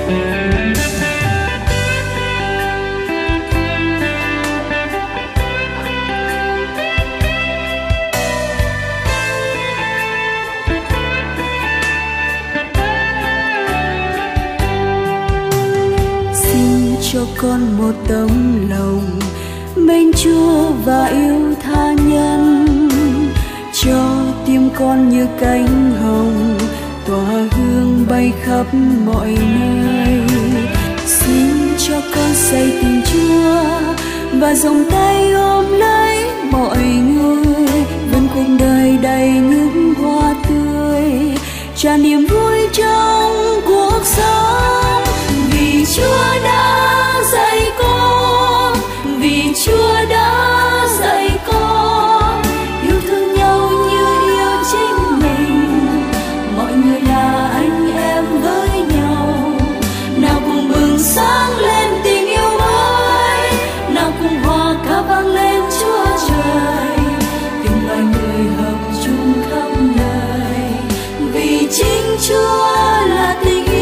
Cho con một tấm lòng mến Chúa và yêu tha nhân, cho tim con như cánh hồng tỏa hương bay khắp mọi nơi. Xin cho con say tình Chúa và vòng tay ôm lấy mọi người, vẫn cuộc đời đầy những hoa tươi, tràn niềm vui trong cuộc sống. Vì Chúa đã dạy con, vì Chúa đã dạy con yêu thương nhau như yêu chính mình. Mọi người là anh em với nhau, nào cùng bừng sáng lên tình yêu mới, nào cùng hòa ca vang lên Chúa trời. Tình loài người hợp chung khắp nơi, vì chính Chúa là tình yêu.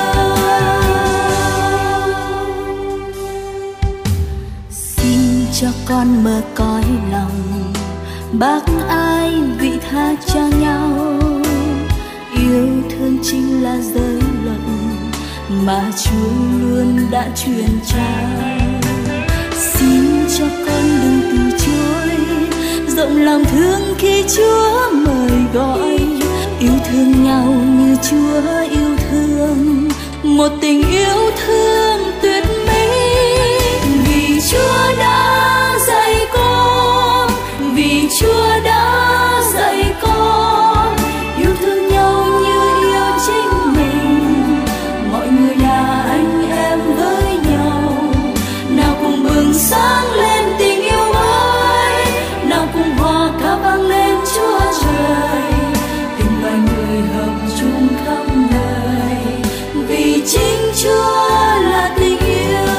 Cho con mở cõi lòng, bác ái vị tha cho nhau. Yêu thương chính là giới luật mà Chúa luôn đã truyền trao. Xin cho con đừng từ chối, rộng lòng thương khi Chúa mời gọi. Yêu thương nhau như Chúa yêu thương, một tình yêu thương tuyệt mỹ. Vì Chúa đã dạy con, vì Chúa đã dạy con yêu thương nhau như yêu chính mình. Mọi người là anh em với nhau, nào cùng bừng sáng lên tình yêu mới, nào cùng hòa ca vang lên Chúa trời. Tình loài người hợp chung khắp nơi, vì chính Chúa là tình yêu.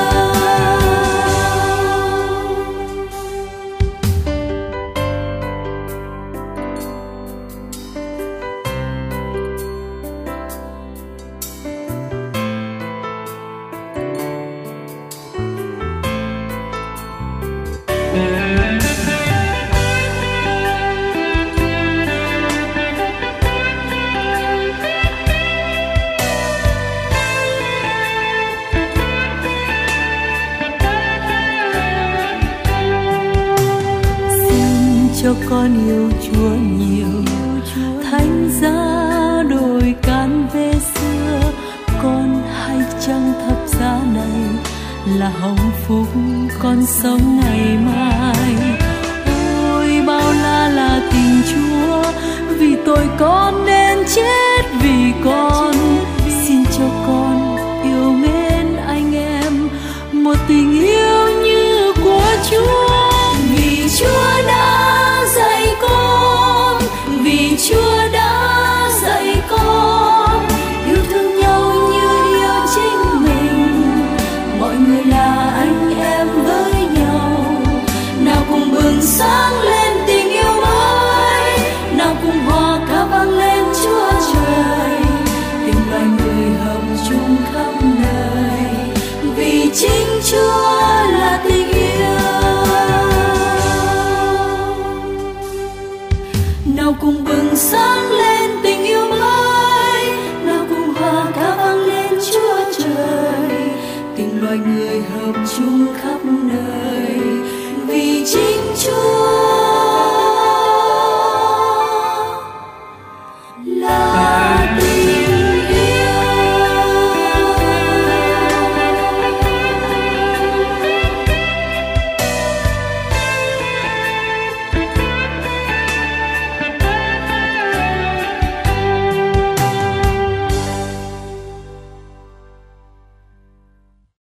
Cho con yêu Chúa nhiều, thánh giá đổi can về xưa. Con hay chăng thập giá này là hồng phúc con sống ngày mai. Ôi bao la là tình Chúa, vì tội con nên chết vì con. Xin cho con